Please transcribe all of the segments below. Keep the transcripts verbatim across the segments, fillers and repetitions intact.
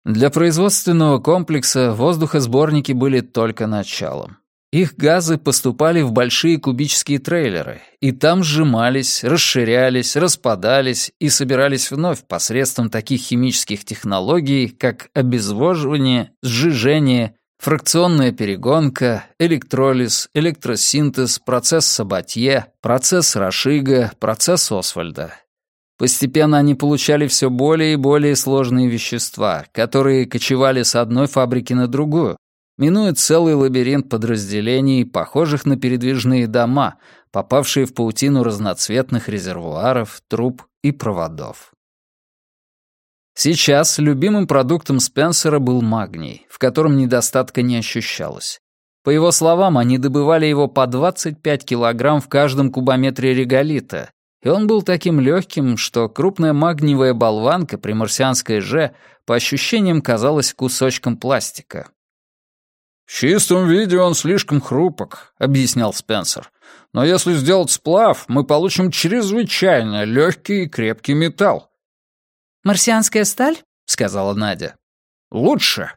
Для производственного комплекса воздухосборники были только началом. Их газы поступали в большие кубические трейлеры, и там сжимались, расширялись, распадались и собирались вновь посредством таких химических технологий, как обезвоживание, сжижение, фракционная перегонка, электролиз, электросинтез, процесс Сабатье, процесс Рашига, процесс Освальда. Постепенно они получали все более и более сложные вещества, которые кочевали с одной фабрики на другую, минуя целый лабиринт подразделений, похожих на передвижные дома, попавшие в паутину разноцветных резервуаров, труб и проводов. Сейчас любимым продуктом Спенсера был магний, в котором недостатка не ощущалось. По его словам, они добывали его по двадцать пять килограмм в каждом кубометре реголита, и он был таким легким, что крупная магниевая болванка при марсианской Ж по ощущениям казалась кусочком пластика. «В чистом виде он слишком хрупок», — объяснял Спенсер. «Но если сделать сплав, мы получим чрезвычайно легкий и крепкий металл». «Марсианская сталь?» — сказала Надя. «Лучше».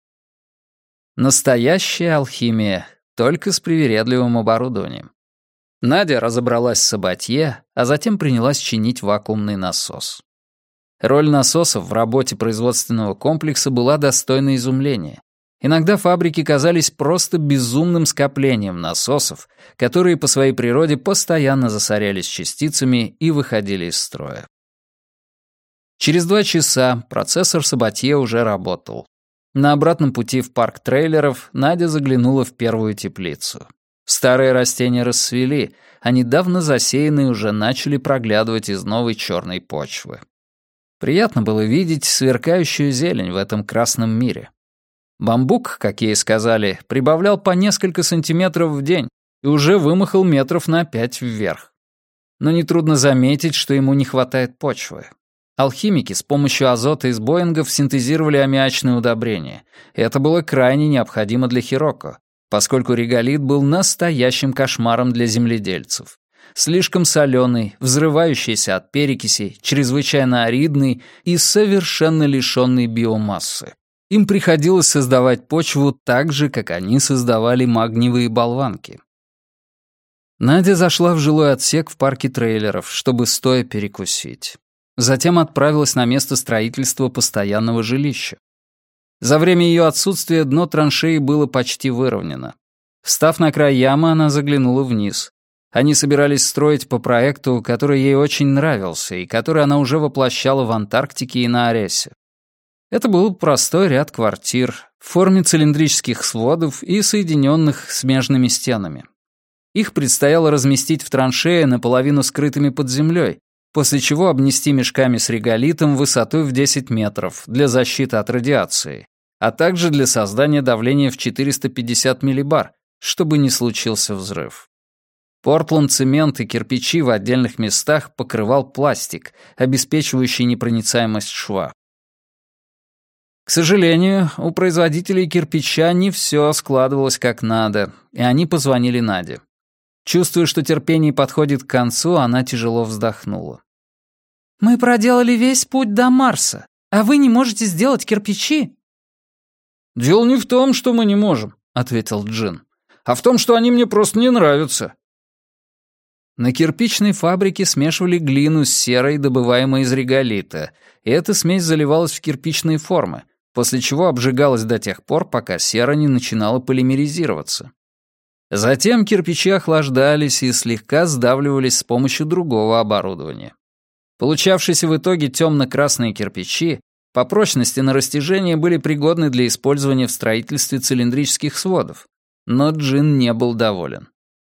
Настоящая алхимия, только с привередливым оборудованием. Надя разобралась с Сабатье, а затем принялась чинить вакуумный насос. Роль насосов в работе производственного комплекса была достойна изумления. Иногда фабрики казались просто безумным скоплением насосов, которые по своей природе постоянно засорялись частицами и выходили из строя. Через два часа процессор Сабатье уже работал. На обратном пути в парк трейлеров Надя заглянула в первую теплицу. Старые растения расцвели, а недавно засеянные уже начали проглядывать из новой черной почвы. Приятно было видеть сверкающую зелень в этом красном мире. Бамбук, как ей сказали, прибавлял по несколько сантиметров в день и уже вымахал метров на пять вверх. Но нетрудно заметить, что ему не хватает почвы. Алхимики с помощью азота из Боингов синтезировали аммиачные удобрения, и это было крайне необходимо для Хироко, поскольку реголит был настоящим кошмаром для земледельцев. Слишком соленый, взрывающийся от перекиси, чрезвычайно аридный и совершенно лишенный биомассы. Им приходилось создавать почву так же, как они создавали магниевые болванки. Надя зашла в жилой отсек в парке трейлеров, чтобы стоя перекусить. Затем отправилась на место строительства постоянного жилища. За время ее отсутствия дно траншеи было почти выровнено. Встав на край ямы, она заглянула вниз. Они собирались строить по проекту, который ей очень нравился и который она уже воплощала в Антарктике и на Аресе. Это был простой ряд квартир в форме цилиндрических сводов и соединенных смежными стенами. Их предстояло разместить в траншее, наполовину скрытыми под землей, после чего обнести мешками с реголитом высотой в десять метров для защиты от радиации, а также для создания давления в четыреста пятьдесят миллибар, чтобы не случился взрыв. Портланд-цемент и кирпичи в отдельных местах покрывал пластик, обеспечивающий непроницаемость шва. К сожалению, у производителей кирпича не все складывалось как надо, и они позвонили Наде. Чувствуя, что терпение подходит к концу, она тяжело вздохнула. «Мы проделали весь путь до Марса, а вы не можете сделать кирпичи?» «Дело не в том, что мы не можем», — ответил Джин, «а в том, что они мне просто не нравятся». На кирпичной фабрике смешивали глину с серой, добываемой из реголита, и эта смесь заливалась в кирпичные формы, после чего обжигалась до тех пор, пока сера не начинала полимеризироваться. Затем кирпичи охлаждались и слегка сдавливались с помощью другого оборудования. Получавшиеся в итоге темно-красные кирпичи по прочности на растяжение были пригодны для использования в строительстве цилиндрических сводов, но Джин не был доволен.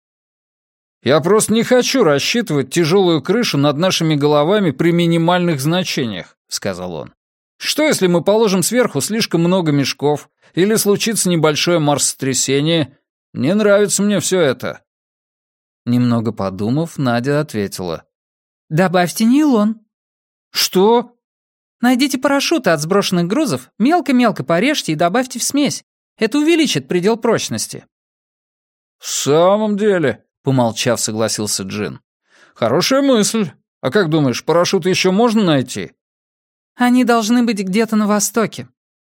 «Я просто не хочу рассчитывать тяжелую крышу над нашими головами при минимальных значениях», — сказал он. «Что, если мы положим сверху слишком много мешков, или случится небольшое марсотрясение? Не нравится мне все это». Немного подумав, Надя ответила. «Добавьте нейлон». «Что?» «Найдите парашюты от сброшенных грузов, мелко-мелко порежьте и добавьте в смесь. Это увеличит предел прочности». «В самом деле», — помолчав, согласился Джин. «Хорошая мысль. А как думаешь, парашюты еще можно найти?» «Они должны быть где-то на востоке.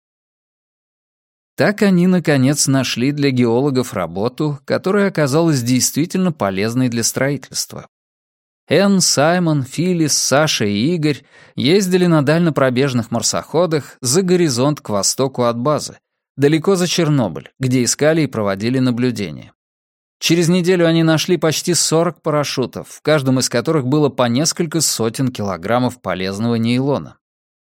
Так они, наконец, нашли для геологов работу, которая оказалась действительно полезной для строительства. Энн, Саймон, Филлис, Саша и Игорь ездили на дальнопробежных марсоходах за горизонт к востоку от базы, далеко за Чернобыль, где искали и проводили наблюдения. Через неделю они нашли почти сорок парашютов, в каждом из которых было по несколько сотен килограммов полезного нейлона.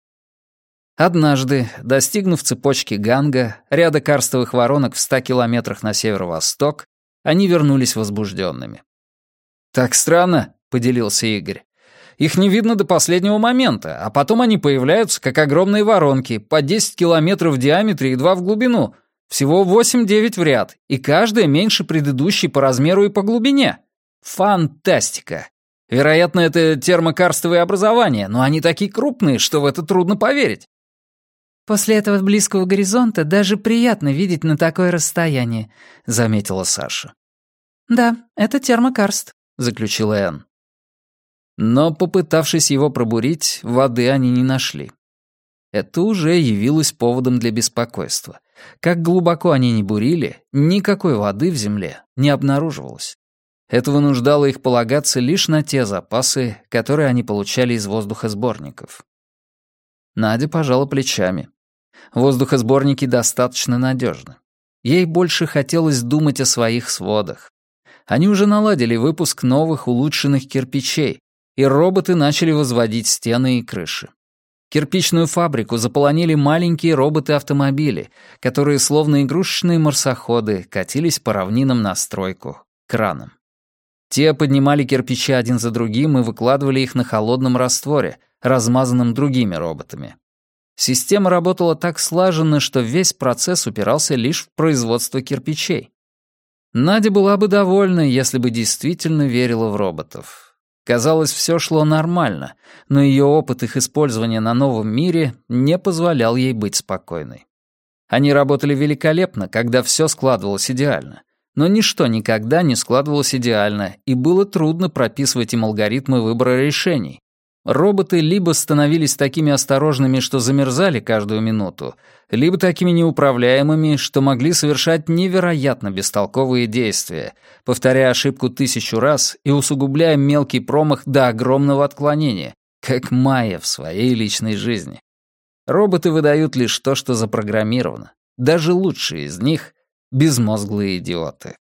Однажды, достигнув цепочки Ганга, ряда карстовых воронок в ста километрах на северо-восток, они вернулись возбужденными. «Так странно», — поделился Игорь. «Их не видно до последнего момента, а потом они появляются, как огромные воронки, по десять километров в диаметре и два в глубину. Всего восемь-девять в ряд, и каждая меньше предыдущей по размеру и по глубине. Фантастика! Вероятно, это термокарстовые образования, но они такие крупные, что в это трудно поверить». «После этого близкого горизонта даже приятно видеть на такое расстояние», — заметила Саша. «Да, это термокарст», — заключила Энн. Но, попытавшись его пробурить, воды они не нашли. Это уже явилось поводом для беспокойства. Как глубоко они ни бурили, никакой воды в земле не обнаруживалось. Это вынуждало их полагаться лишь на те запасы, которые они получали из воздухосборников. Надя пожала плечами. Воздухосборники достаточно надежны. Ей больше хотелось думать о своих сводах. Они уже наладили выпуск новых улучшенных кирпичей, и роботы начали возводить стены и крыши. Кирпичную фабрику заполонили маленькие роботы-автомобили, которые, словно игрушечные марсоходы, катились по равнинам на стройку, кранам. Те поднимали кирпичи один за другим и выкладывали их на холодном растворе, размазанном другими роботами. Система работала так слаженно, что весь процесс упирался лишь в производство кирпичей. Надя была бы довольна, если бы действительно верила в роботов. Казалось, все шло нормально, но ее опыт их использования на новом мире не позволял ей быть спокойной. Они работали великолепно, когда все складывалось идеально. Но ничто никогда не складывалось идеально, и было трудно прописывать им алгоритмы выбора решений. Роботы либо становились такими осторожными, что замерзали каждую минуту, либо такими неуправляемыми, что могли совершать невероятно бестолковые действия, повторяя ошибку тысячу раз и усугубляя мелкий промах до огромного отклонения, как Майя в своей личной жизни. Роботы выдают лишь то, что запрограммировано. Даже лучшие из них — безмозглые идиоты.